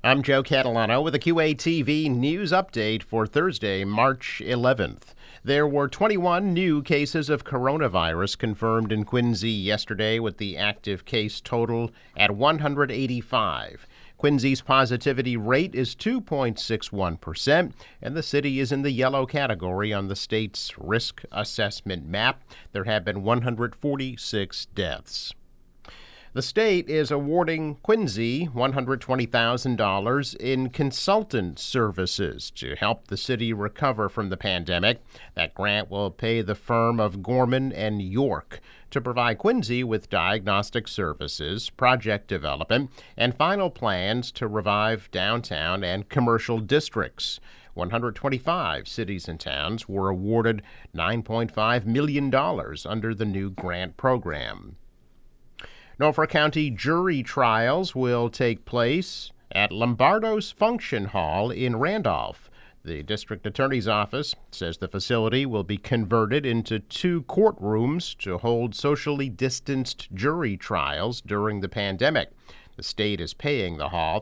I'm Joe Catalano with a QATV news update for Thursday, March 11th. There were 21 new cases of coronavirus confirmed in Quincy yesterday, with the active case total at 185. Quincy's positivity rate is 2.61%, and the city is in the yellow category on the state's risk assessment map. There have been 146 deaths. The state is awarding Quincy $120,000 in consultant services to help the city recover from the pandemic. That grant will pay the firm of Gorman and York to provide Quincy with diagnostic services, project development, and final plans to revive downtown and commercial districts. 125 cities and towns were awarded $9.5 million under the new grant program. Norfolk County jury trials will take place at Lombardo's Function Hall in Randolph. The district attorney's office says the facility will be converted into 2 courtrooms to hold socially distanced jury trials during the pandemic. The state is paying the hall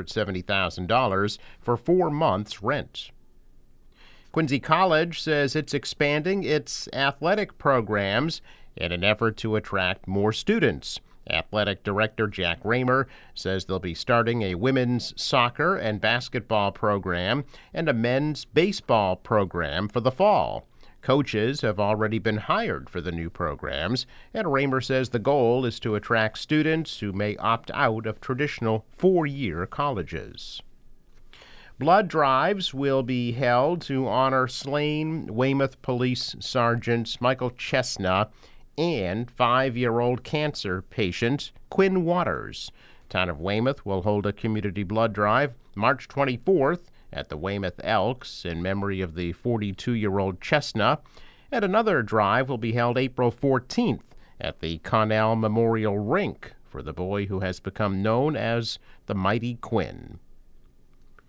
$370,000 for 4 months' rent. Quincy College says it's expanding its athletic programs in an effort to attract more students. Athletic Director Jack Raymer says they'll be starting a women's soccer and basketball program and a men's baseball program for the fall. Coaches have already been hired for the new programs, and Raymer says the goal is to attract students who may opt out of traditional 4-year colleges. Blood drives will be held to honor slain Weymouth Police Sergeant Michael Chestnut and 5-year-old cancer patient Quinn Waters. Town of Weymouth will hold a community blood drive March 24th at the Weymouth Elks in memory of the 42-year-old Chestnut, and another drive will be held April 14th at the Connell Memorial Rink for the boy who has become known as the Mighty Quinn.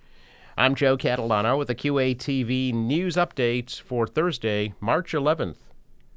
I'm Joe Catalano with the QATV news updates for Thursday, March 11th.